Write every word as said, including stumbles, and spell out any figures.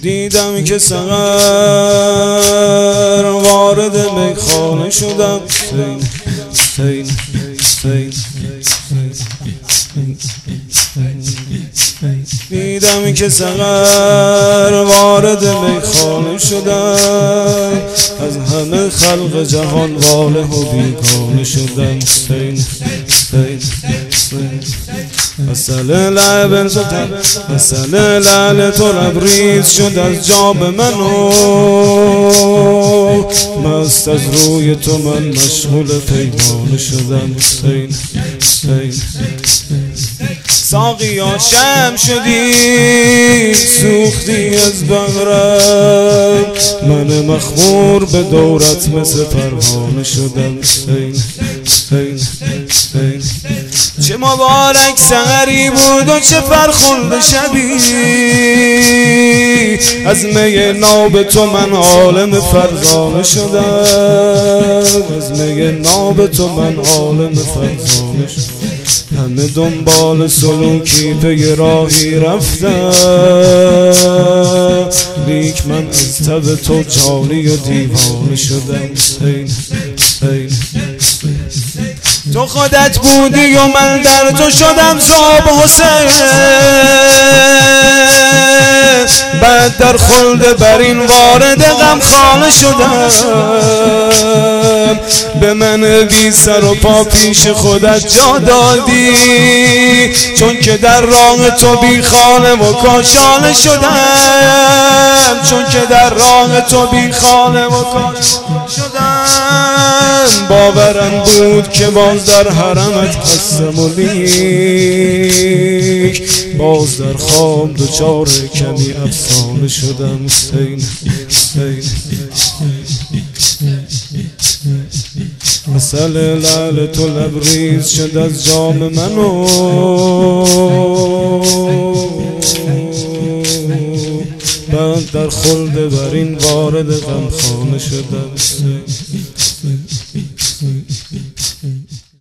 دیدم که سحر وارد میخانه شدم. حسین حسین حسین دیدم که سحر وارد میخانه شدم، از همه خلق جهان واله و بیگانه شدم. حسین حسین حسین مسئله لعب تو مسئله لعل تو لبریز شد از جام منو، مست از روی تو من مشغول پیمانه شدم. حسین حسین ساقیا شم شدی سوختی از بغرم، من مخمور به دورت مثل پروانه شدم. حسین حسین حسین چه مبارک سحری بود و چه فرخنده شبی، از می ناب تو من عالم فرزانه شدم، از می ناب تو من عالم فرزانه شدم. همه دنبال سلوکی پی راهی رفتم، لیک من از تب تو جانی و دیوانه شدم. حسین حسین تو خودت بودی و من در تو شدم زاب حسین، بعد در خلد برین وارد غم خانه شدم، به من بی سر و پا پیش خودت جا دادی، چون که در راه تو بی خانه و کاشانه شدم، چون که در راه تو بی خانه و کاشانه شدم. باورم بود که باز در حرمت هستم و لیک باز در خواب دوچار کمی افسانه شدم. حسین حسین مسئله لعل تو لبریز شد از جام منو، بعد در خلد برین وارد غمخانه شدم.